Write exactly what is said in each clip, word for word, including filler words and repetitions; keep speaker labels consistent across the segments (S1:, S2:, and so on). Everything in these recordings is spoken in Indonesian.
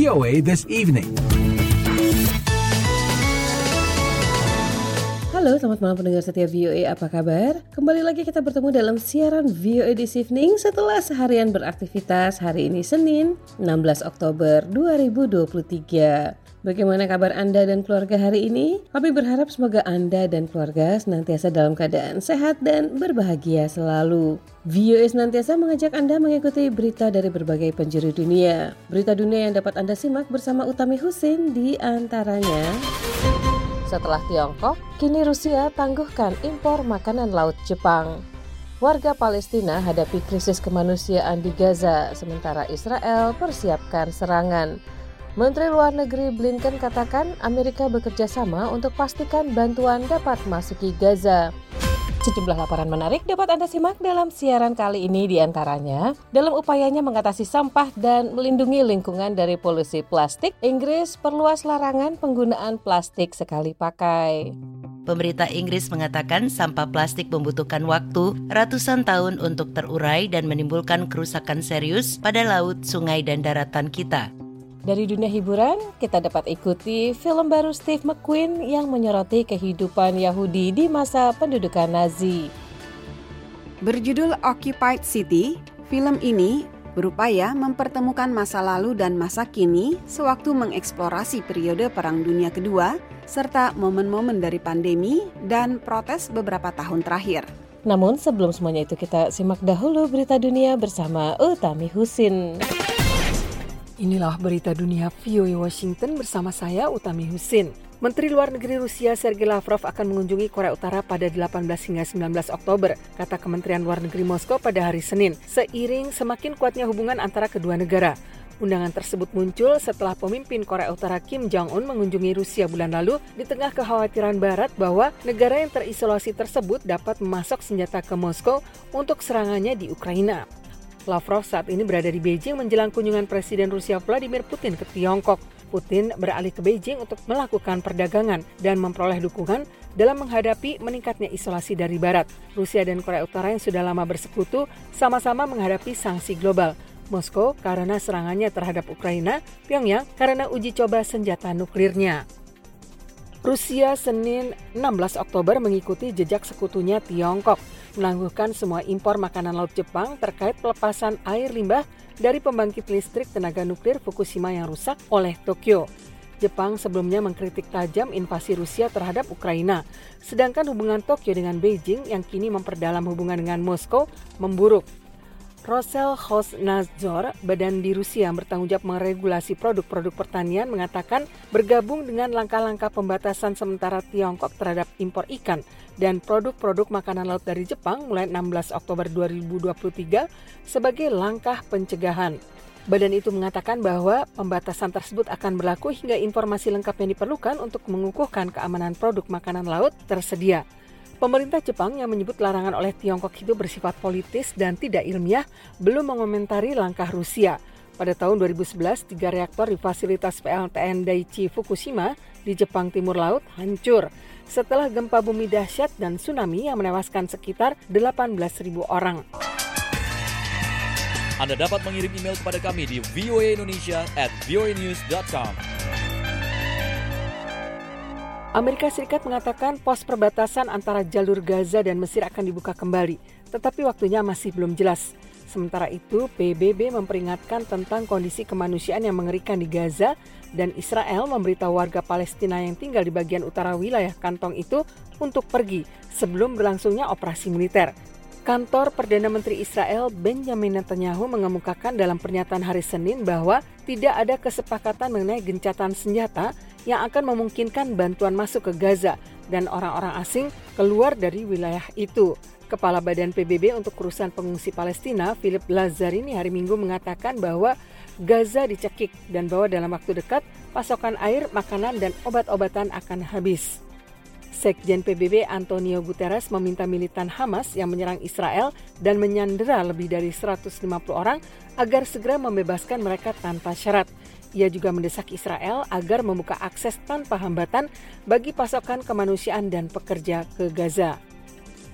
S1: O A This Evening.
S2: Halo, selamat malam pendengar setia V O A, apa kabar? Kembali lagi kita bertemu dalam siaran V O A This Evening setelah seharian beraktivitas. Hari ini Senin, enam belas Oktober dua ribu dua puluh tiga. Bagaimana kabar Anda dan keluarga hari ini? Kami berharap semoga Anda dan keluarga senantiasa dalam keadaan sehat dan berbahagia selalu. V O A senantiasa mengajak Anda mengikuti berita dari berbagai penjuru dunia. Berita dunia yang dapat Anda simak bersama Utami Husin di antaranya. Setelah Tiongkok, kini Rusia tangguhkan impor makanan laut Jepang. Warga Palestina hadapi krisis kemanusiaan di Gaza, sementara Israel persiapkan serangan. Menteri Luar Negeri Blinken katakan Amerika bekerja sama untuk pastikan bantuan dapat masuki Gaza. Sejumlah laporan menarik dapat Anda simak dalam siaran kali ini, di antaranya dalam upayanya mengatasi sampah dan melindungi lingkungan dari polusi plastik, Inggris perluas larangan penggunaan plastik sekali pakai.
S3: Pemerintah Inggris mengatakan sampah plastik membutuhkan waktu ratusan tahun untuk terurai dan menimbulkan kerusakan serius pada laut, sungai, dan daratan kita.
S2: Dari dunia hiburan, kita dapat ikuti film baru Steve McQueen yang menyoroti kehidupan Yahudi di masa pendudukan Nazi.
S4: Berjudul Occupied City, film ini berupaya mempertemukan masa lalu dan masa kini sewaktu mengeksplorasi periode Perang Dunia Kedua serta momen-momen dari pandemi dan protes beberapa tahun terakhir.
S2: Namun sebelum semuanya itu, kita simak dahulu berita dunia bersama Utami Husin.
S5: Inilah berita dunia V O A Washington bersama saya Utami Husin. Menteri Luar Negeri Rusia Sergei Lavrov akan mengunjungi Korea Utara pada delapan belas hingga sembilan belas Oktober, kata Kementerian Luar Negeri Moskow pada hari Senin, seiring semakin kuatnya hubungan antara kedua negara. Undangan tersebut muncul setelah pemimpin Korea Utara Kim Jong-un mengunjungi Rusia bulan lalu di tengah kekhawatiran Barat bahwa negara yang terisolasi tersebut dapat memasok senjata ke Moskow untuk serangannya di Ukraina. Lavrov saat ini berada di Beijing menjelang kunjungan Presiden Rusia Vladimir Putin ke Tiongkok. Putin beralih ke Beijing untuk melakukan perdagangan dan memperoleh dukungan dalam menghadapi meningkatnya isolasi dari Barat. Rusia dan Korea Utara yang sudah lama bersekutu sama-sama menghadapi sanksi global. Moskow karena serangannya terhadap Ukraina, Pyongyang karena uji coba senjata nuklirnya. Rusia Senin enam belas Oktober mengikuti jejak sekutunya Tiongkok, menangguhkan semua impor makanan laut Jepang terkait pelepasan air limbah dari pembangkit listrik tenaga nuklir Fukushima yang rusak oleh Tokyo. Jepang sebelumnya mengkritik tajam invasi Rusia terhadap Ukraina, sedangkan hubungan Tokyo dengan Beijing yang kini memperdalam hubungan dengan Moskow memburuk. Roselkhosnadzor, badan di Rusia yang bertanggung jawab meregulasi produk-produk pertanian, mengatakan bergabung dengan langkah-langkah pembatasan sementara Tiongkok terhadap impor ikan dan produk-produk makanan laut dari Jepang mulai enam belas Oktober dua ribu dua puluh tiga sebagai langkah pencegahan. Badan itu mengatakan bahwa pembatasan tersebut akan berlaku hingga informasi lengkap yang diperlukan untuk mengukuhkan keamanan produk makanan laut tersedia. Pemerintah Jepang yang menyebut larangan oleh Tiongkok itu bersifat politis dan tidak ilmiah belum mengomentari langkah Rusia. Pada tahun dua ribu sebelas, tiga reaktor di fasilitas P L T N Daiichi Fukushima di Jepang Timur Laut hancur setelah gempa bumi dahsyat dan tsunami yang menewaskan sekitar delapan belas ribu orang.
S6: Anda dapat mengirim email kepada kami di voaindonesia at voanews dot com.
S5: Amerika Serikat mengatakan pos perbatasan antara jalur Gaza dan Mesir akan dibuka kembali, tetapi waktunya masih belum jelas. Sementara itu, P B B memperingatkan tentang kondisi kemanusiaan yang mengerikan di Gaza dan Israel memberitahu warga Palestina yang tinggal di bagian utara wilayah kantong itu untuk pergi sebelum berlangsungnya operasi militer. Kantor Perdana Menteri Israel Benjamin Netanyahu mengemukakan dalam pernyataan hari Senin bahwa tidak ada kesepakatan mengenai gencatan senjata yang akan memungkinkan bantuan masuk ke Gaza dan orang-orang asing keluar dari wilayah itu. Kepala Badan P B B untuk Urusan Pengungsi Palestina, Philip Lazzarini, hari Minggu mengatakan bahwa Gaza dicekik dan bahwa dalam waktu dekat pasokan air, makanan, dan obat-obatan akan habis. Sekjen P B B Antonio Guterres meminta militan Hamas yang menyerang Israel dan menyandera lebih dari seratus lima puluh orang agar segera membebaskan mereka tanpa syarat. Ia juga mendesak Israel agar membuka akses tanpa hambatan bagi pasokan kemanusiaan dan pekerja ke Gaza.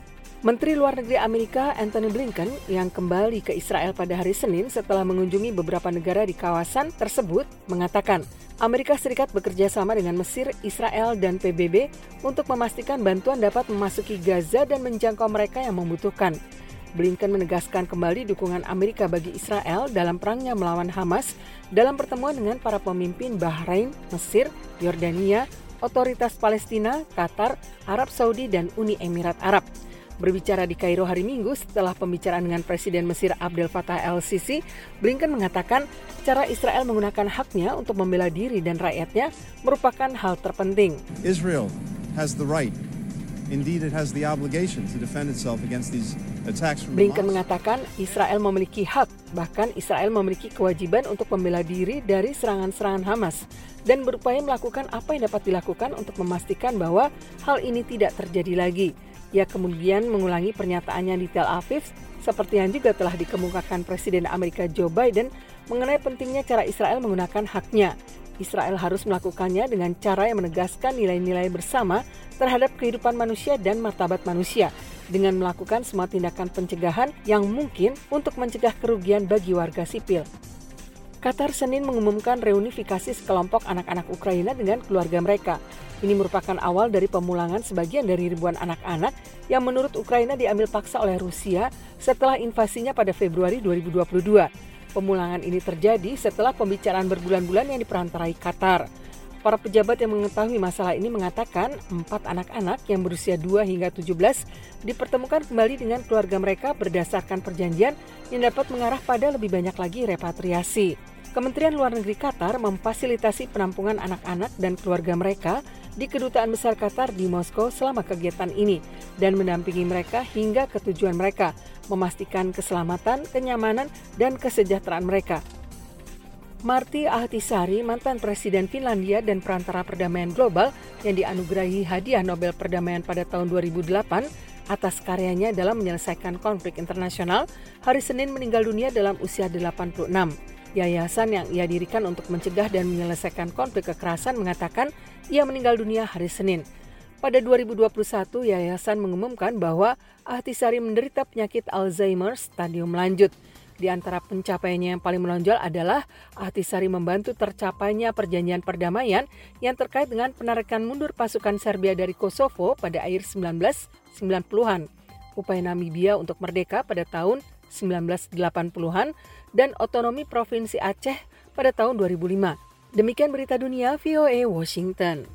S5: Menteri Luar Negeri Amerika Antony Blinken yang kembali ke Israel pada hari Senin setelah mengunjungi beberapa negara di kawasan tersebut mengatakan Amerika Serikat bekerja sama dengan Mesir, Israel, dan P B B untuk memastikan bantuan dapat memasuki Gaza dan menjangkau mereka yang membutuhkan. Blinken menegaskan kembali dukungan Amerika bagi Israel dalam perangnya melawan Hamas dalam pertemuan dengan para pemimpin Bahrain, Mesir, Yordania, Otoritas Palestina, Qatar, Arab Saudi, dan Uni Emirat Arab. Berbicara di Kairo hari Minggu setelah pembicaraan dengan Presiden Mesir Abdel Fattah el-Sisi, Blinken mengatakan cara Israel menggunakan haknya untuk membela diri dan rakyatnya merupakan hal terpenting.
S1: Israel has the right, indeed it has the obligation to defend itself against these attacks from
S5: Blinken mengatakan Israel memiliki hak, bahkan Israel memiliki kewajiban untuk membela diri dari serangan-serangan Hamas dan berupaya melakukan apa yang dapat dilakukan untuk memastikan bahwa hal ini tidak terjadi lagi. Ia kemudian mengulangi pernyataannya di Tel Aviv seperti yang juga telah dikemukakan Presiden Amerika Joe Biden mengenai pentingnya cara Israel menggunakan haknya. Israel harus melakukannya dengan cara yang menegaskan nilai-nilai bersama terhadap kehidupan manusia dan martabat manusia dengan melakukan semua tindakan pencegahan yang mungkin untuk mencegah kerugian bagi warga sipil. Qatar Senin mengumumkan reunifikasi sekelompok anak-anak Ukraina dengan keluarga mereka. Ini merupakan awal dari pemulangan sebagian dari ribuan anak-anak yang menurut Ukraina diambil paksa oleh Rusia setelah invasinya pada Februari dua ribu dua puluh dua. Pemulangan ini terjadi setelah pembicaraan berbulan-bulan yang diperantarai Qatar. Para pejabat yang mengetahui masalah ini mengatakan empat anak-anak yang berusia dua hingga tujuh belas dipertemukan kembali dengan keluarga mereka berdasarkan perjanjian yang dapat mengarah pada lebih banyak lagi repatriasi. Kementerian Luar Negeri Qatar memfasilitasi penampungan anak-anak dan keluarga mereka di Kedutaan Besar Qatar di Moskow selama kegiatan ini dan mendampingi mereka hingga ke tujuan mereka, memastikan keselamatan, kenyamanan, dan kesejahteraan mereka. Marty Ahtisaari, mantan Presiden Finlandia dan perantara perdamaian global yang dianugerahi hadiah Nobel Perdamaian pada tahun dua ribu delapan atas karyanya dalam menyelesaikan konflik internasional, hari Senin meninggal dunia dalam usia delapan puluh enam. Yayasan yang ia dirikan untuk mencegah dan menyelesaikan konflik kekerasan mengatakan ia meninggal dunia hari Senin. Pada dua ribu dua puluh satu, yayasan mengumumkan bahwa Ahtisaari menderita penyakit Alzheimer stadium lanjut. Di antara pencapaiannya yang paling menonjol adalah Ahtisaari membantu tercapainya perjanjian perdamaian yang terkait dengan penarikan mundur pasukan Serbia dari Kosovo pada akhir sembilan belas sembilan puluhan, upaya Namibia untuk merdeka pada tahun sembilan belas delapan puluhan, dan otonomi Provinsi Aceh pada tahun dua ribu lima. Demikian berita dunia V O A Washington.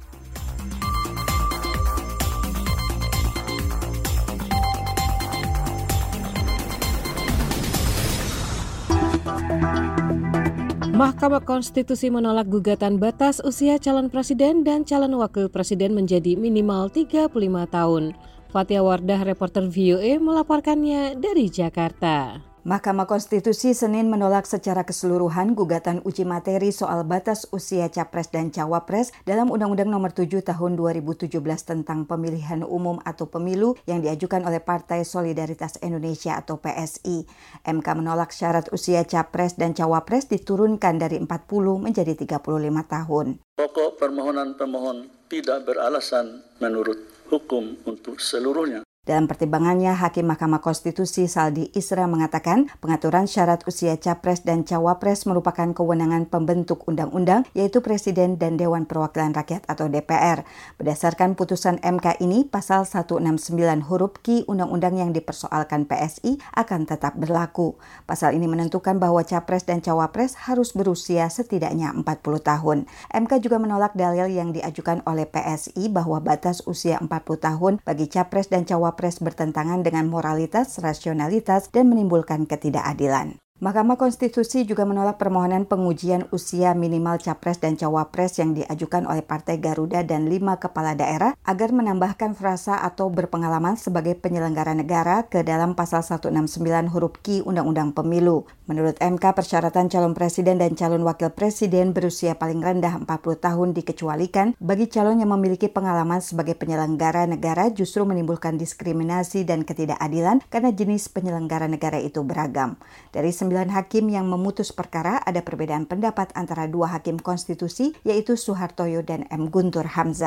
S2: Mahkamah Konstitusi menolak gugatan batas usia calon presiden dan calon wakil presiden menjadi minimal tiga puluh lima tahun. Fatia Wardah, reporter V O A, melaporkannya dari Jakarta.
S7: Mahkamah Konstitusi Senin menolak secara keseluruhan gugatan uji materi soal batas usia capres dan cawapres dalam Undang-Undang Nomor tujuh Tahun dua ribu tujuh belas tentang Pemilihan Umum atau Pemilu yang diajukan oleh Partai Solidaritas Indonesia atau P S I. M K menolak syarat usia capres dan cawapres diturunkan dari empat puluh menjadi tiga puluh lima tahun.
S8: Pokok permohonan pemohon tidak beralasan menurut hukum untuk seluruhnya.
S7: Dalam pertimbangannya, Hakim Mahkamah Konstitusi Saldi Isra mengatakan pengaturan syarat usia capres dan cawapres merupakan kewenangan pembentuk undang-undang, yaitu Presiden dan Dewan Perwakilan Rakyat atau D P R. Berdasarkan putusan M K ini, pasal seratus enam puluh sembilan huruf Q undang-undang yang dipersoalkan P S I akan tetap berlaku. Pasal ini menentukan bahwa capres dan cawapres harus berusia setidaknya empat puluh tahun. M K juga menolak dalil yang diajukan oleh P S I bahwa batas usia empat puluh tahun bagi capres dan cawapres bertentangan dengan moralitas, rasionalitas, dan menimbulkan ketidakadilan. Mahkamah Konstitusi juga menolak permohonan pengujian usia minimal capres dan cawapres yang diajukan oleh Partai Garuda dan lima kepala daerah agar menambahkan frasa atau berpengalaman sebagai penyelenggara negara ke dalam pasal seratus enam puluh sembilan huruf Q Undang-Undang Pemilu. Menurut M K, persyaratan calon presiden dan calon wakil presiden berusia paling rendah empat puluh tahun dikecualikan bagi calon yang memiliki pengalaman sebagai penyelenggara negara justru menimbulkan diskriminasi dan ketidakadilan karena jenis penyelenggara negara itu beragam. Dari sembilan hakim yang memutus perkara, ada perbedaan pendapat antara dua hakim konstitusi, yaitu Suhartoyo dan M. Guntur Hamzah.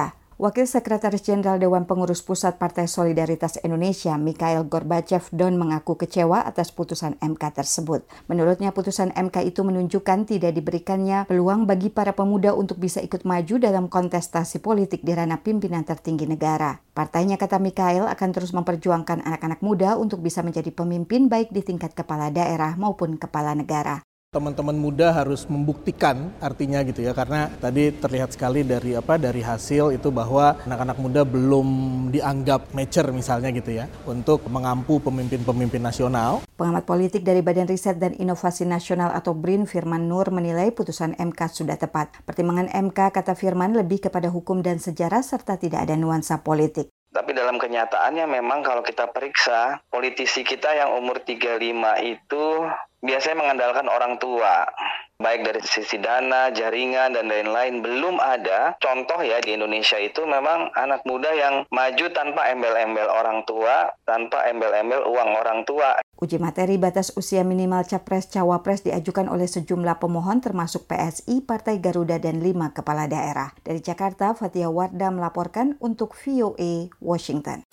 S7: Wakil Sekretaris Jenderal Dewan Pengurus Pusat Partai Solidaritas Indonesia, Mikhail Gorbachev Don mengaku kecewa atas putusan M K tersebut. Menurutnya putusan M K itu menunjukkan tidak diberikannya peluang bagi para pemuda untuk bisa ikut maju dalam kontestasi politik di ranah pimpinan tertinggi negara. Partainya, kata Mikhail, akan terus memperjuangkan anak-anak muda untuk bisa menjadi pemimpin baik di tingkat kepala daerah maupun kepala negara.
S9: Teman-teman muda harus membuktikan artinya gitu ya, karena tadi terlihat sekali dari apa dari hasil itu bahwa anak-anak muda belum dianggap mature misalnya gitu ya untuk mengampu pemimpin-pemimpin nasional.
S7: Pengamat politik dari Badan Riset dan Inovasi Nasional atau B R I N Firman Nur menilai putusan M K sudah tepat. Pertimbangan M K, kata Firman, lebih kepada hukum dan sejarah serta tidak ada nuansa politik.
S10: Tapi dalam kenyataannya memang kalau kita periksa, politisi kita yang umur tiga puluh lima itu biasanya mengandalkan orang tua. Baik dari sisi dana, jaringan, dan lain-lain. Belum ada contoh ya di Indonesia itu memang anak muda yang maju tanpa embel-embel orang tua, tanpa embel-embel uang orang tua.
S7: Uji materi batas usia minimal Capres-Cawapres diajukan oleh sejumlah pemohon termasuk P S I, Partai Garuda, dan lima kepala daerah. Dari Jakarta, Fatia Wardah melaporkan untuk V O A Washington.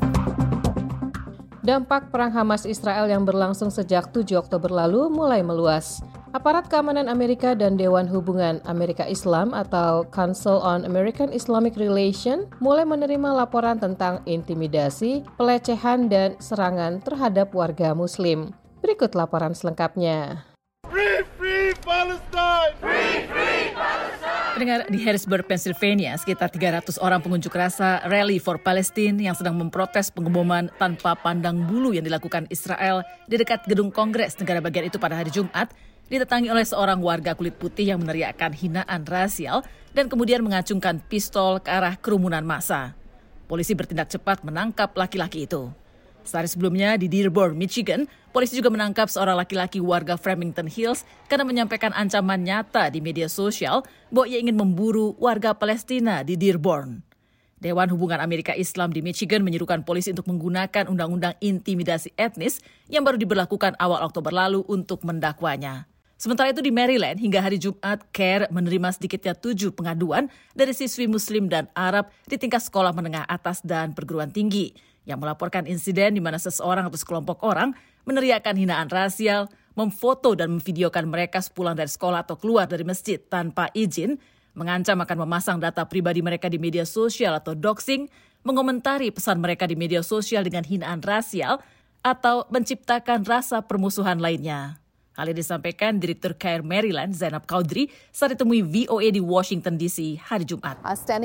S2: Dampak perang Hamas-Israel yang berlangsung sejak tujuh Oktober lalu mulai meluas. Aparat keamanan Amerika dan Dewan Hubungan Amerika Islam atau Council on American Islamic Relations mulai menerima laporan tentang intimidasi, pelecehan, dan serangan terhadap warga Muslim. Berikut laporan selengkapnya.
S11: Free, free Palestine! Free, free Palestine!
S12: Pendengar, di Harrisburg, Pennsylvania, sekitar tiga ratus orang pengunjuk rasa Rally for Palestine yang sedang memprotes pengeboman tanpa pandang bulu yang dilakukan Israel di dekat gedung Kongres negara bagian itu pada hari Jumat, didatangi oleh seorang warga kulit putih yang meneriakkan hinaan rasial dan kemudian mengacungkan pistol ke arah kerumunan massa. Polisi bertindak cepat menangkap laki-laki itu. Sehari sebelumnya di Dearborn, Michigan, polisi juga menangkap seorang laki-laki warga Farmington Hills karena menyampaikan ancaman nyata di media sosial bahwa ia ingin memburu warga Palestina di Dearborn. Dewan Hubungan Amerika Islam di Michigan menyerukan polisi untuk menggunakan undang-undang intimidasi etnis yang baru diberlakukan awal Oktober lalu untuk mendakwanya. Sementara itu di Maryland, hingga hari Jumat, CARE menerima sedikitnya tujuh pengaduan dari siswi Muslim dan Arab di tingkat sekolah menengah atas dan perguruan tinggi yang melaporkan insiden di mana seseorang atau sekelompok orang meneriakkan hinaan rasial, memfoto dan memvideokan mereka sepulang dari sekolah atau keluar dari masjid tanpa izin, mengancam akan memasang data pribadi mereka di media sosial atau doxing, mengomentari pesan mereka di media sosial dengan hinaan rasial, atau menciptakan rasa permusuhan lainnya. Hal ini disampaikan Direktur CARE Maryland, Zainab Chaudhry, saat ditemui V O A di Washington D C hari Jumat.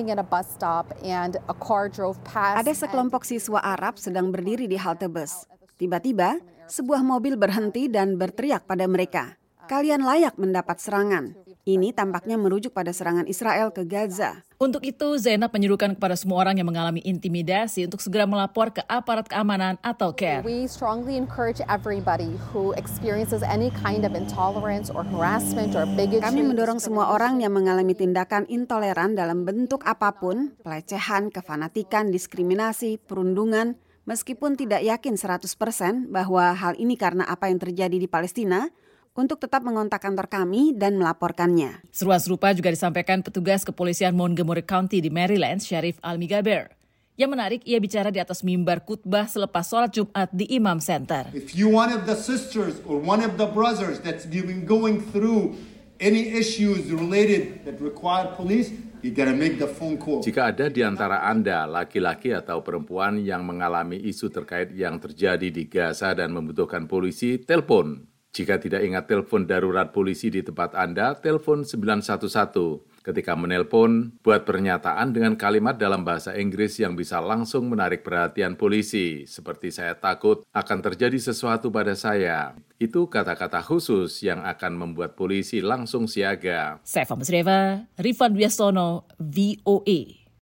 S4: Ada sekelompok siswa Arab sedang berdiri di halte bus. Tiba-tiba, sebuah mobil berhenti dan berteriak pada mereka, "Kalian layak mendapat serangan." Ini tampaknya merujuk pada serangan Israel ke Gaza.
S12: Untuk itu, Zainab menyerukan kepada semua orang yang mengalami intimidasi untuk segera melapor ke aparat keamanan atau CARE.
S13: We strongly encourage everybody who experiences any kind of intolerance or harassment or bigotry.
S4: Kami mendorong semua orang yang mengalami tindakan intoleran dalam bentuk apapun, pelecehan, kefanatikan, diskriminasi, perundungan, meskipun tidak yakin seratus persen bahwa hal ini karena apa yang terjadi di Palestina, untuk tetap mengontak kantor kami dan melaporkannya.
S12: Seruan serupa juga disampaikan petugas kepolisian Montgomery County di Maryland, Sheriff Almigaber. Yang menarik, ia bicara di atas mimbar khutbah selepas sholat Jumat di Imam Center.
S11: If you one of the sisters or one of the brothers that's been going through any issues related that require police, you gotta make the phone call.
S14: Jika ada di antara Anda, laki-laki atau perempuan yang mengalami isu terkait yang terjadi di Gaza dan membutuhkan polisi, telepon. Jika tidak ingat telepon darurat polisi di tempat Anda, telepon sembilan satu satu. Ketika menelpon, buat pernyataan dengan kalimat dalam bahasa Inggris yang bisa langsung menarik perhatian polisi, seperti "saya takut akan terjadi sesuatu pada saya." Itu kata-kata khusus yang akan membuat polisi langsung siaga.
S12: Saya Fahmi Sreva, Rifan Wiastono, V O A.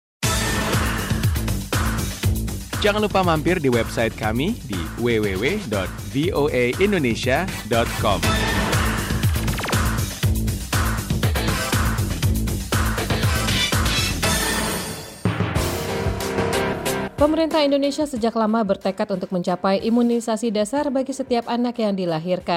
S15: Jangan lupa mampir di website kami di w w w dot v o a indonesia dot com.
S2: Pemerintah Indonesia sejak lama bertekad untuk mencapai imunisasi dasar bagi setiap anak yang dilahirkan.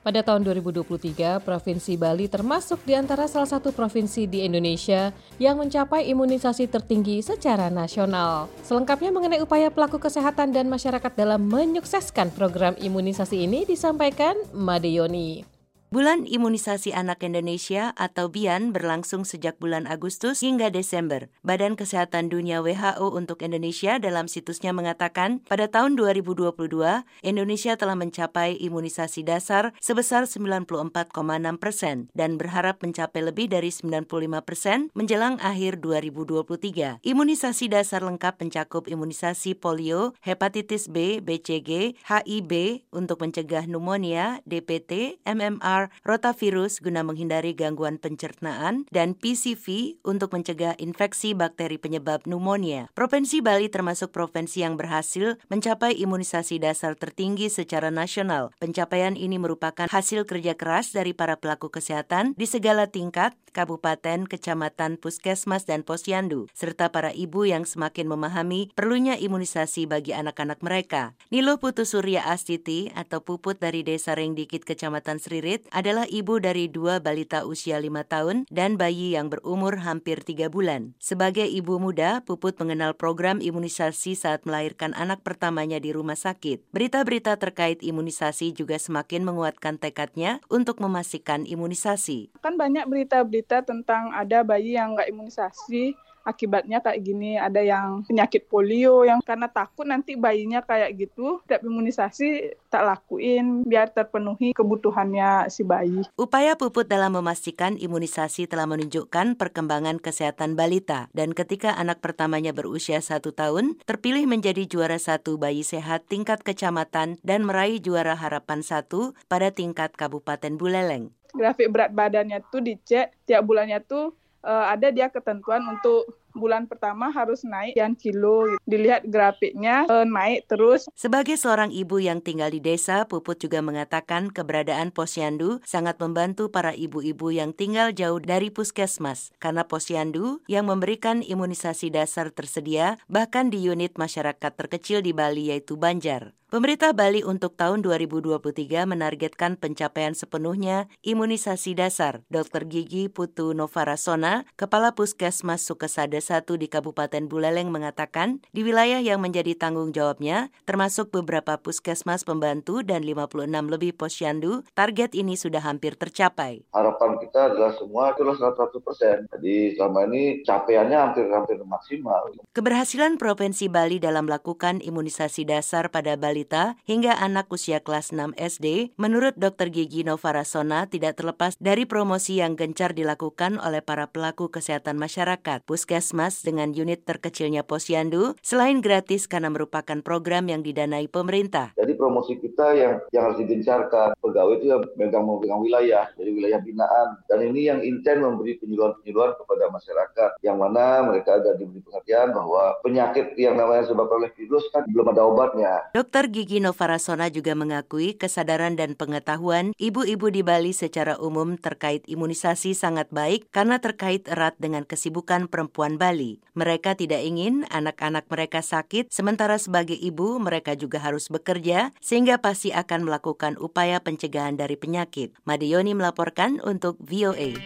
S2: Pada tahun dua ribu dua puluh tiga, Provinsi Bali termasuk di antara salah satu provinsi di Indonesia yang mencapai imunisasi tertinggi secara nasional. Selengkapnya mengenai upaya pelaku kesehatan dan masyarakat dalam menyukseskan program imunisasi ini disampaikan Made Yoni.
S3: Bulan Imunisasi Anak Indonesia atau B I A N berlangsung sejak bulan Agustus hingga Desember. Badan Kesehatan Dunia W H O untuk Indonesia dalam situsnya mengatakan pada tahun dua ribu dua puluh dua, Indonesia telah mencapai imunisasi dasar sebesar sembilan puluh empat koma enam persen dan berharap mencapai lebih dari sembilan puluh lima persen menjelang akhir dua ribu dua puluh tiga. Imunisasi dasar lengkap mencakup imunisasi polio, hepatitis B, B C G, H I V untuk mencegah pneumonia, D P T, M M R, rotavirus guna menghindari gangguan pencernaan, dan P C V untuk mencegah infeksi bakteri penyebab pneumonia. Provinsi Bali termasuk provinsi yang berhasil mencapai imunisasi dasar tertinggi secara nasional. Pencapaian ini merupakan hasil kerja keras dari para pelaku kesehatan di segala tingkat, kabupaten, kecamatan, puskesmas, dan posyandu, serta para ibu yang semakin memahami perlunya imunisasi bagi anak-anak mereka. Nilo Putu Surya Astiti atau Puput dari Desa Rengdikit, Kecamatan Sririt, adalah ibu dari dua balita usia lima tahun dan bayi yang berumur hampir tiga bulan. Sebagai ibu muda, Puput mengenal program imunisasi saat melahirkan anak pertamanya di rumah sakit. Berita-berita terkait imunisasi juga semakin menguatkan tekadnya untuk memastikan imunisasi.
S16: Kan banyak berita-berita tentang ada bayi yang nggak imunisasi, akibatnya kayak gini, ada yang penyakit polio yang karena takut nanti bayinya kayak gitu, setiap imunisasi tak lakuin biar terpenuhi kebutuhannya si bayi.
S3: Upaya Puput dalam memastikan imunisasi telah menunjukkan perkembangan kesehatan balita dan ketika anak pertamanya berusia satu tahun, terpilih menjadi juara satu bayi sehat tingkat kecamatan dan meraih juara harapan satu pada tingkat Kabupaten Buleleng.
S16: Grafik berat badannya tuh dicek tiap bulannya tuh Uh, ada dia ketentuan untuk bulan pertama harus naik sekian kilo. Dilihat grafiknya uh, naik terus.
S3: Sebagai seorang ibu yang tinggal di desa, Puput juga mengatakan keberadaan posyandu sangat membantu para ibu-ibu yang tinggal jauh dari puskesmas. Karena posyandu yang memberikan imunisasi dasar tersedia bahkan di unit masyarakat terkecil di Bali yaitu Banjar. Pemerintah Bali untuk tahun dua ribu dua puluh tiga menargetkan pencapaian sepenuhnya imunisasi dasar. Dokter Gigi Putu Novarasona, Kepala Puskesmas Sukesada satu di Kabupaten Buleleng mengatakan, di wilayah yang menjadi tanggung jawabnya, termasuk beberapa puskesmas pembantu dan lima puluh enam lebih posyandu, target ini sudah hampir tercapai.
S17: Harapan kita adalah semua itulah seratus persen. Jadi selama ini capaiannya hampir-hampir maksimal.
S3: Keberhasilan Provinsi Bali dalam melakukan imunisasi dasar pada balita hingga anak usia kelas enam S D, menurut Dokter Gigi Novarasona tidak terlepas dari promosi yang gencar dilakukan oleh para pelaku kesehatan masyarakat. Puskesmas dengan unit terkecilnya posyandu, selain gratis karena merupakan program yang didanai pemerintah.
S17: Jadi promosi kita yang yang harus digencarkan, pegawai itu yang megang-megang wilayah, jadi wilayah binaan. Dan ini yang intent memberi penyuluhan-penyuluhan kepada masyarakat, yang mana mereka ada diberi perhatian bahwa penyakit yang namanya disebabkan oleh virus kan belum ada obatnya.
S3: Dokter Gigi Novarasona juga mengakui kesadaran dan pengetahuan ibu-ibu di Bali secara umum terkait imunisasi sangat baik karena terkait erat dengan kesibukan perempuan Bali. Mereka tidak ingin anak-anak mereka sakit, sementara sebagai ibu mereka juga harus bekerja sehingga pasti akan melakukan upaya pencegahan dari penyakit. Made Yoni melaporkan untuk V O A.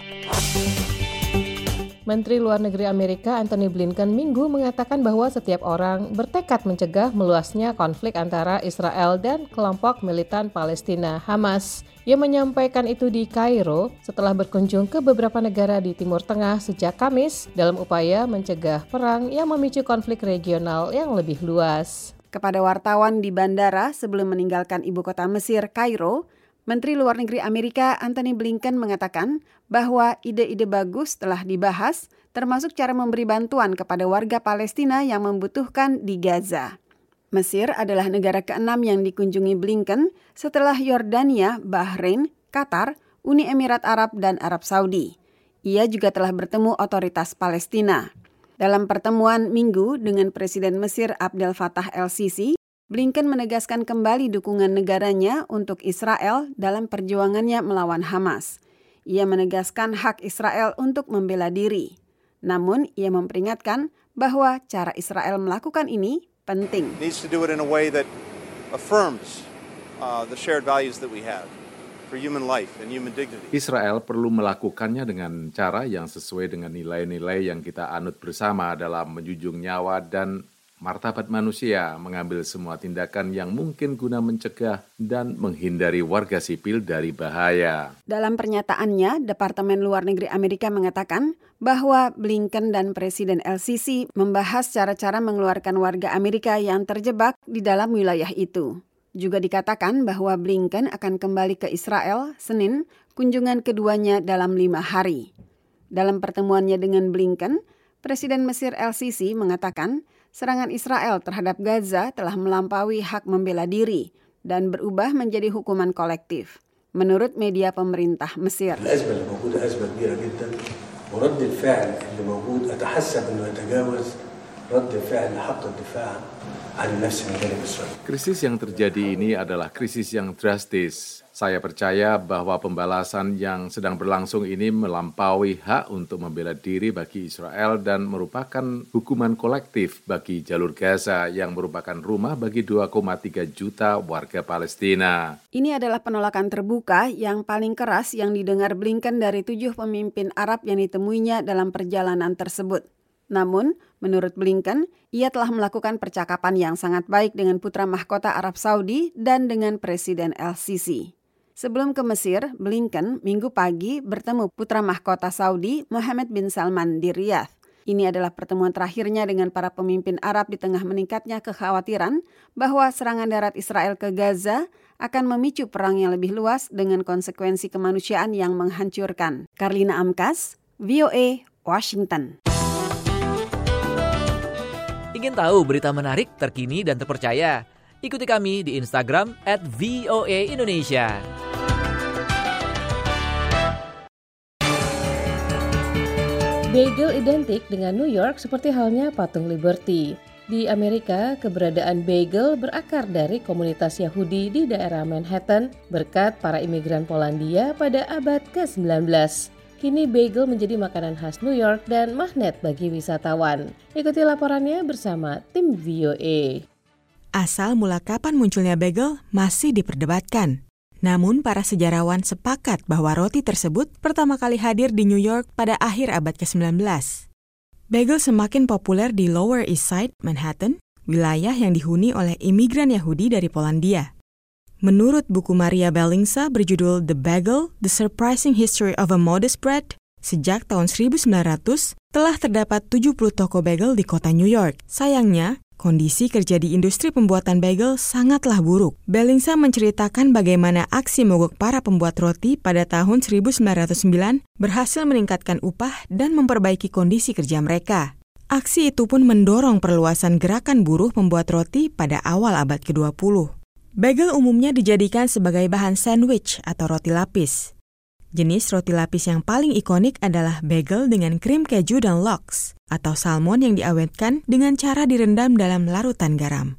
S2: Menteri Luar Negeri Amerika Antony Blinken Minggu mengatakan bahwa setiap orang bertekad mencegah meluasnya konflik antara Israel dan kelompok militan Palestina Hamas. Ia menyampaikan itu di Kairo setelah berkunjung ke beberapa negara di Timur Tengah sejak Kamis dalam upaya mencegah perang yang memicu konflik regional yang lebih luas.
S4: Kepada wartawan di bandara sebelum meninggalkan ibu kota Mesir, Kairo, Menteri Luar Negeri Amerika Antony Blinken mengatakan bahwa ide-ide bagus telah dibahas, termasuk cara memberi bantuan kepada warga Palestina yang membutuhkan di Gaza. Mesir adalah negara keenam yang dikunjungi Blinken setelah Yordania, Bahrain, Qatar, Uni Emirat Arab, dan Arab Saudi. Ia juga telah bertemu otoritas Palestina. Dalam pertemuan Minggu dengan Presiden Mesir Abdel Fattah el-Sisi, Blinken menegaskan kembali dukungan negaranya untuk Israel dalam perjuangannya melawan Hamas. Ia menegaskan hak Israel untuk membela diri. Namun, ia memperingatkan bahwa cara Israel melakukan ini penting.
S1: Needs to do it in a way that affirms uh, the shared values that we have. for human life and human dignity.
S14: Israel perlu melakukannya dengan cara yang sesuai dengan nilai-nilai yang kita anut bersama dalam menjunjung nyawa dan martabat manusia, mengambil semua tindakan yang mungkin guna mencegah dan menghindari warga sipil dari bahaya.
S4: Dalam pernyataannya, Departemen Luar Negeri Amerika mengatakan bahwa Blinken dan Presiden El Sisi membahas cara-cara mengeluarkan warga Amerika yang terjebak di dalam wilayah itu. Juga dikatakan bahwa Blinken akan kembali ke Israel Senin, kunjungan keduanya dalam lima hari. Dalam pertemuannya dengan Blinken, Presiden Mesir El Sisi mengatakan serangan Israel terhadap Gaza telah melampaui hak membela diri dan berubah menjadi hukuman kolektif. Menurut media pemerintah Mesir.
S18: الأزمة اللي موجودة أزمة كبيرة جدا ورد الفعل اللي موجود أتحسب إنه يتجاوز رد الفعل حق الدفاع عن النفس من جانب إسرائيل.
S14: Krisis yang terjadi ini adalah krisis yang drastis. Saya percaya bahwa pembalasan yang sedang berlangsung ini melampaui hak untuk membela diri bagi Israel dan merupakan hukuman kolektif bagi jalur Gaza yang merupakan rumah bagi dua koma tiga juta warga Palestina.
S4: Ini adalah penolakan terbuka yang paling keras yang didengar Blinken dari tujuh pemimpin Arab yang ditemuinya dalam perjalanan tersebut. Namun, menurut Blinken, ia telah melakukan percakapan yang sangat baik dengan putra mahkota Arab Saudi dan dengan Presiden El Sisi. Sebelum ke Mesir, Blinken minggu pagi bertemu putra mahkota Saudi Mohammed bin Salman di Riyadh. Ini adalah pertemuan terakhirnya dengan para pemimpin Arab di tengah meningkatnya kekhawatiran bahwa serangan darat Israel ke Gaza akan memicu perang yang lebih luas dengan konsekuensi kemanusiaan yang menghancurkan. Karlina Amkas, V O A, Washington.
S6: Ingin tahu berita menarik, terkini, dan terpercaya? Ikuti kami di Instagram at V O A Indonesia.
S2: Bagel identik dengan New York seperti halnya patung Liberty. Di Amerika, keberadaan bagel berakar dari komunitas Yahudi di daerah Manhattan berkat para imigran Polandia pada abad ke sembilan belas. Kini bagel menjadi makanan khas New York dan magnet bagi wisatawan. Ikuti laporannya bersama tim V O A.
S19: Asal mula kapan munculnya bagel masih diperdebatkan. Namun para sejarawan sepakat bahwa roti tersebut pertama kali hadir di New York pada akhir abad ke sembilan belas. Bagel semakin populer di Lower East Side, Manhattan, wilayah yang dihuni oleh imigran Yahudi dari Polandia. Menurut buku Maria Bellingsa berjudul The Bagel, The Surprising History of a Modest Bread, sejak tahun seribu sembilan ratus telah terdapat tujuh puluh toko bagel di kota New York. Sayangnya, kondisi kerja di industri pembuatan bagel sangatlah buruk. Bellingsa menceritakan bagaimana aksi mogok para pembuat roti pada tahun seribu sembilan ratus sembilan berhasil meningkatkan upah dan memperbaiki kondisi kerja mereka. Aksi itu pun mendorong perluasan gerakan buruh membuat roti pada awal abad ke dua puluh. Bagel umumnya dijadikan sebagai bahan sandwich atau roti lapis. Jenis roti lapis yang paling ikonik adalah bagel dengan krim keju dan lox, atau salmon yang diawetkan dengan cara direndam dalam larutan garam.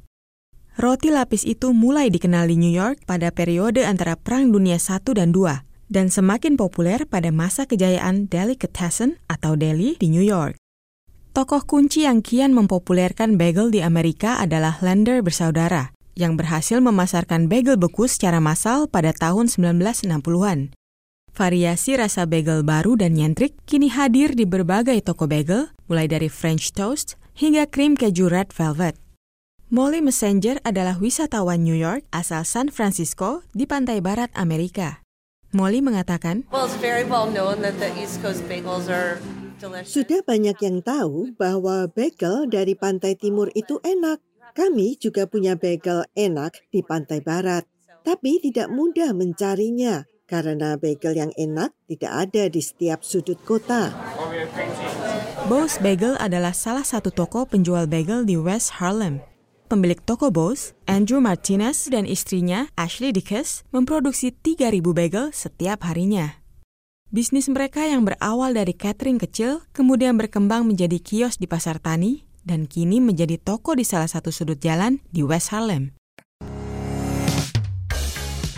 S19: Roti lapis itu mulai dikenal di New York pada periode antara Perang Dunia satu dan dua, dan semakin populer pada masa kejayaan Delicatessen atau deli di New York. Tokoh kunci yang kian mempopulerkan bagel di Amerika adalah Lander bersaudara, yang berhasil memasarkan bagel beku secara massal pada tahun sembilan belas enam puluhan. Variasi rasa bagel baru dan nyentrik kini hadir di berbagai toko bagel, mulai dari French toast hingga krim keju red velvet. Molly Messenger adalah wisatawan New York asal San Francisco di pantai barat Amerika. Molly mengatakan,
S20: Well, it's very well known that the East Coast bagels are delicious.
S21: Sudah banyak yang tahu bahwa bagel dari pantai timur itu enak. Kami juga punya bagel enak di pantai barat, tapi tidak mudah mencarinya. Karena bagel yang enak tidak ada di setiap sudut kota.
S19: Bose Bagel adalah salah satu toko penjual bagel di West Harlem. Pemilik toko Bose, Andrew Martinez dan istrinya, Ashley Dickes, memproduksi tiga ribu bagel setiap harinya. Bisnis mereka yang berawal dari catering kecil, kemudian berkembang menjadi kios di pasar tani, dan kini menjadi toko di salah satu sudut jalan di West Harlem.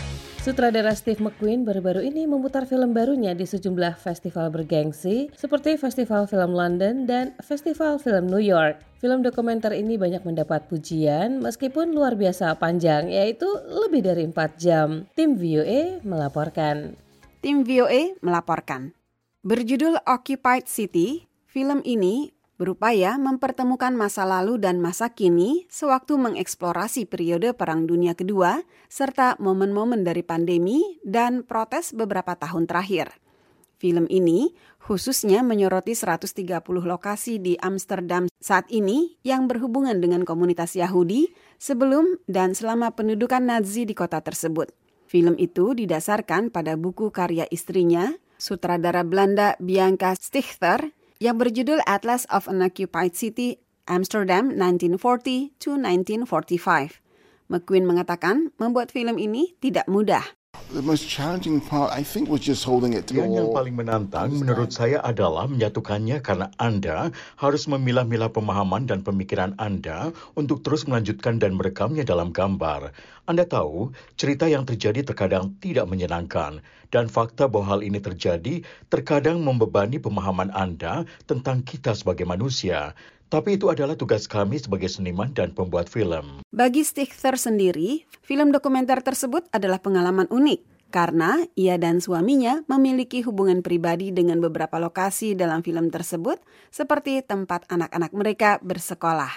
S2: Sutradara Steve McQueen baru-baru ini memutar film barunya di sejumlah festival bergengsi seperti Festival Film London dan Festival Film New York. Film dokumenter ini banyak mendapat pujian meskipun luar biasa panjang, yaitu lebih dari empat jam. Tim V O A melaporkan.
S4: Tim V O A melaporkan. Berjudul Occupied City, film ini berupaya mempertemukan masa lalu dan masa kini sewaktu mengeksplorasi periode Perang Dunia Kedua serta momen-momen dari pandemi dan protes beberapa tahun terakhir. Film ini khususnya menyoroti seratus tiga puluh lokasi di Amsterdam saat ini yang berhubungan dengan komunitas Yahudi sebelum dan selama pendudukan Nazi di kota tersebut. Film itu didasarkan pada buku karya istrinya, sutradara Belanda Bianca Stichter, yang berjudul Atlas of an Occupied City, Amsterdam nineteen forty to nineteen forty-five. McQueen mengatakan membuat film ini tidak mudah.
S5: The most challenging part, I think, was just holding it together.
S22: Yang paling menantang menurut saya adalah menyatukannya karena Anda harus memilah-milah pemahaman dan pemikiran Anda untuk terus melanjutkan dan merekamnya dalam gambar. Anda tahu, cerita yang terjadi terkadang tidak menyenangkan, dan fakta bahwa hal ini terjadi terkadang membebani pemahaman Anda tentang kita sebagai manusia. Tapi itu adalah tugas kami sebagai seniman dan pembuat film.
S4: Bagi Stichter sendiri, film dokumenter tersebut adalah pengalaman unik karena ia dan suaminya memiliki hubungan pribadi dengan beberapa lokasi dalam film tersebut, seperti tempat anak-anak mereka bersekolah.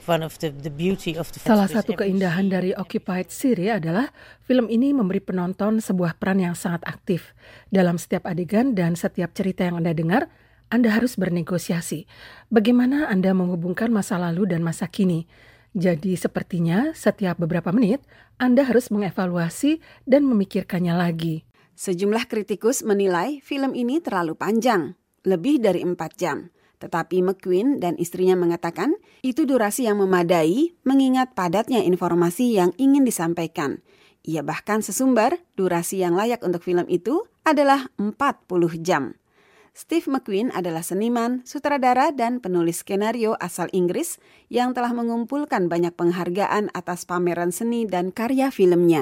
S23: Salah satu keindahan dari Occupied City adalah film ini memberi penonton sebuah peran yang sangat aktif. Dalam setiap adegan dan setiap cerita yang Anda dengar, Anda harus bernegosiasi. Bagaimana Anda menghubungkan masa lalu dan masa kini? Jadi sepertinya setiap beberapa menit Anda harus mengevaluasi dan memikirkannya lagi.
S4: Sejumlah kritikus menilai film ini terlalu panjang, lebih dari empat jam. Tetapi McQueen dan istrinya mengatakan itu durasi yang memadai mengingat padatnya informasi yang ingin disampaikan. Ia bahkan sesumbar durasi yang layak untuk film itu adalah empat puluh jam. Steve McQueen adalah seniman, sutradara, dan penulis skenario asal Inggris yang telah mengumpulkan banyak penghargaan atas pameran seni dan karya filmnya.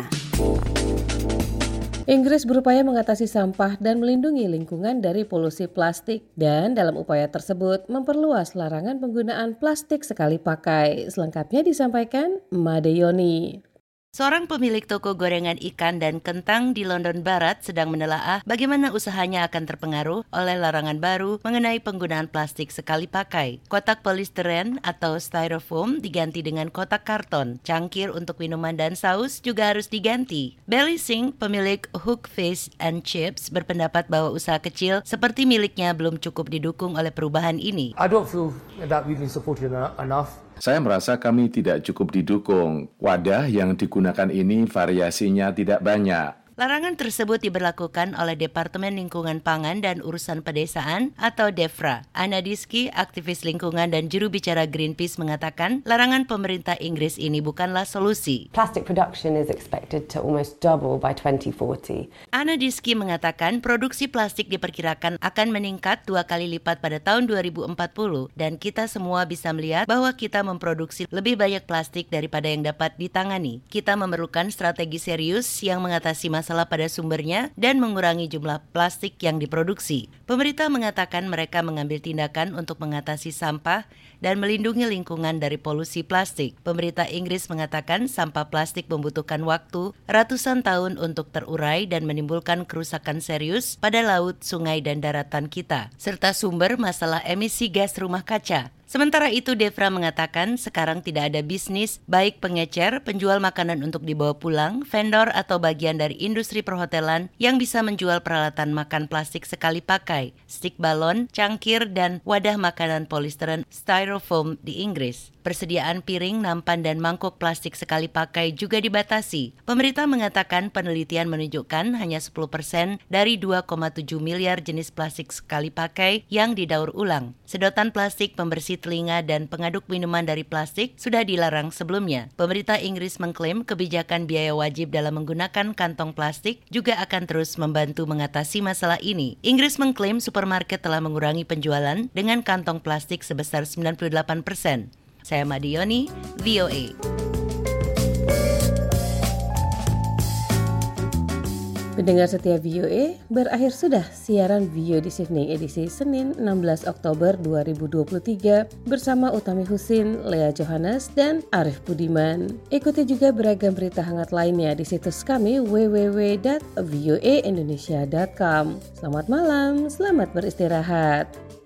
S2: Inggris berupaya mengatasi sampah dan melindungi lingkungan dari polusi plastik dan dalam upaya tersebut memperluas larangan penggunaan plastik sekali pakai. Selengkapnya disampaikan Made Yoni.
S3: Seorang pemilik toko gorengan ikan dan kentang di London Barat sedang menelaah bagaimana usahanya akan terpengaruh oleh larangan baru mengenai penggunaan plastik sekali pakai. Kotak polistiren atau styrofoam diganti dengan kotak karton. Cangkir untuk minuman dan saus juga harus diganti. Belly Singh, pemilik Hook Fish and Chips, berpendapat bahwa usaha kecil seperti miliknya belum cukup didukung oleh perubahan ini.
S24: I don't feel that we've been supported enough.
S14: Saya merasa kami tidak cukup didukung. Wadah yang digunakan ini variasinya tidak banyak.
S3: Larangan tersebut diberlakukan oleh Departemen Lingkungan Pangan dan Urusan Pedesaan atau DEFRA. Anna Diski, aktivis lingkungan dan juru bicara Greenpeace, mengatakan larangan pemerintah Inggris ini bukanlah solusi.
S25: Plastic production is expected to almost double by twenty forty.
S3: Anna Diski mengatakan produksi plastik diperkirakan akan meningkat dua kali lipat pada tahun dua ribu empat puluh dan kita semua bisa melihat bahwa kita memproduksi lebih banyak plastik daripada yang dapat ditangani. Kita memerlukan strategi serius yang mengatasi masalah masalah pada sumbernya dan mengurangi jumlah plastik yang diproduksi. Pemerintah mengatakan mereka mengambil tindakan untuk mengatasi sampah dan melindungi lingkungan dari polusi plastik. Pemerintah Inggris mengatakan sampah plastik membutuhkan waktu ratusan tahun untuk terurai dan menimbulkan kerusakan serius pada laut, sungai, dan daratan kita, serta sumber masalah emisi gas rumah kaca. Sementara itu, DEFRA mengatakan sekarang tidak ada bisnis, baik pengecer, penjual makanan untuk dibawa pulang, vendor atau bagian dari industri perhotelan yang bisa menjual peralatan makan plastik sekali pakai, stik balon, cangkir, dan wadah makanan polistiren styrofoam di Inggris. Persediaan piring, nampan, dan mangkuk plastik sekali pakai juga dibatasi. Pemerintah mengatakan penelitian menunjukkan hanya sepuluh persen dari dua koma tujuh miliar jenis plastik sekali pakai yang didaur ulang. Sedotan plastik, pembersih telinga, dan pengaduk minuman dari plastik sudah dilarang sebelumnya. Pemerintah Inggris mengklaim kebijakan biaya wajib dalam menggunakan kantong plastik juga akan terus membantu mengatasi masalah ini. Inggris mengklaim supermarket telah mengurangi penjualan dengan kantong plastik sebesar sembilan puluh delapan persen. Saya Made Yoni, V O A.
S2: Pendengar setia V O A, berakhir sudah siaran V O A This Evening edisi Senin enam belas Oktober dua ribu dua puluh tiga bersama Utami Husin, Lea Johannes, dan Arif Budiman. Ikuti juga beragam berita hangat lainnya di situs kami w w w dot v o a indonesia dot com. Selamat malam, selamat beristirahat.